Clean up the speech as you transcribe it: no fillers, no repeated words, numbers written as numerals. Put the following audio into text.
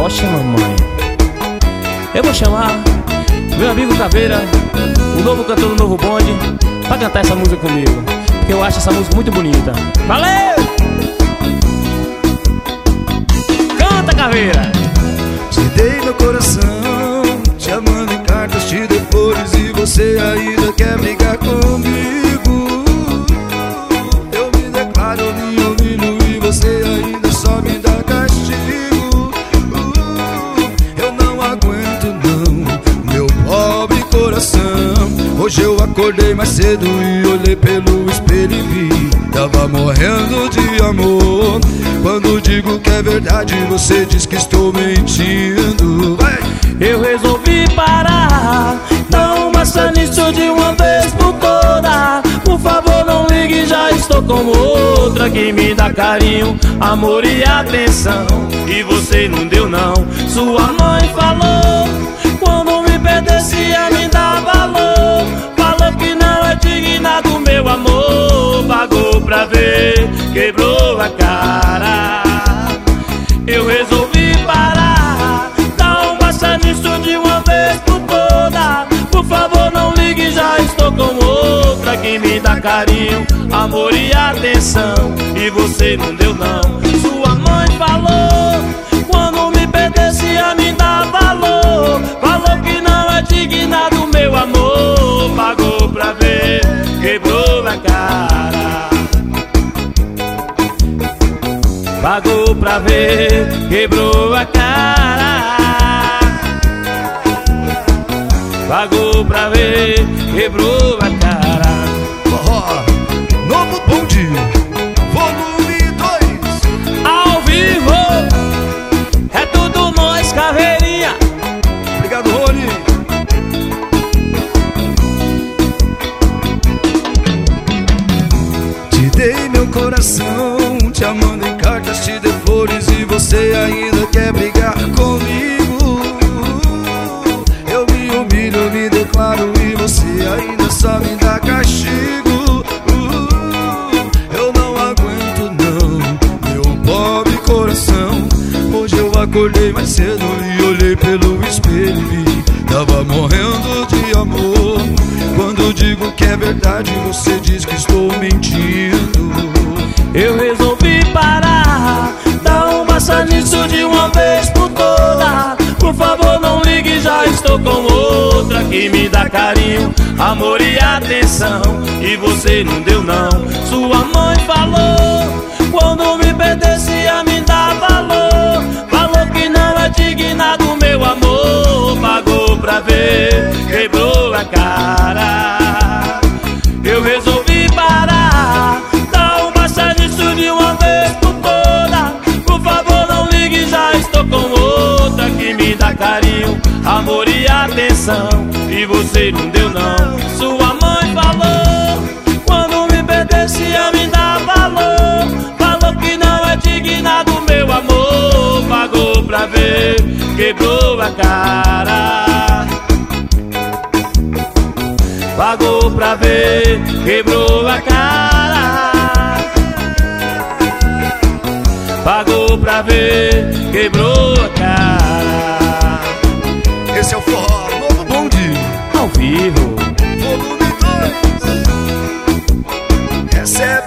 Oxe, mamãe. Eu vou chamar meu amigo Caveira, o novo cantor do Novo Bonde, pra cantar essa música comigo, porque eu acho essa música muito bonita. Valeu! Canta, Caveira! Te dei meu coração, te amando em cartas, te dei flores e você ainda quer brigar comigo. Eu me declaro, eu me humilho e você ainda só me dá castigo. Eu não aguento não, meu pobre coração. Hoje eu acordei mais cedo e olhei pelo espelho e vi, tava morrendo de amor. Quando digo que é verdade, você diz que estou mentindo. Vai! Eu resolvi parar, não basta nisso de uma vez por toda. Por favor não ligue, já estou com outra que me dá carinho, amor e atenção. E você não deu não, sua mãe falou, quando me perdesse ia me dar valor. Falou que não é digna do meu amor, pagou pra ver, quebrou a cara. Eu resolvi parar, não basta nisso de uma vez por toda. Por favor não ligue, já estou com outra que me dá carinho, amor e atenção. E você não deu não, sua mãe falou, quando me perdesse ia me dar valor. Falou que não é digna do meu amor, pagou pra ver, quebrou a cara. Pagou pra ver, quebrou a cara. Pagou pra ver, quebrou a cara. Oh, Novo Bonde, volume 2. Ao vivo, é tudo nós, Caveirinha. Obrigado, Rony. Te dei meu coração, te amando em cartas, te dei flores e você ainda quer brigar comigo. Eu me humilho, eu me declaro e você ainda só me dá castigo. Eu não aguento não, meu pobre coração. Hoje eu acordei mais cedo e olhei pelo espelho e vi, tava morrendo de amor. Quando digo que é verdade, você diz que estou mentindo. Eu resolvi parar, não basta nisso de uma vez por toda. Por favor não ligue, já estou com outra que me dá carinho, amor e atenção. E você não deu não, sua mãe falou, quando me perdesse ia me dar valor. Falou que não é digna do meu amor, pagou pra ver, quebrou a cara. Eu resolvi parar, não basta nisso de uma vez por toda. Por favor não ligue, já estou com outra que me dá carinho, amor e atenção. E você não deu não, sua mãe falou, quando me perdesse ia me dar valor. Falou que não é digna do meu amor, pagou pra ver, quebrou a cara. Pagou pra ver, quebrou a cara. Pagou pra ver, quebrou a cara. Esse é o forró Novo Bonde, ao vivo, volume 2. Essa é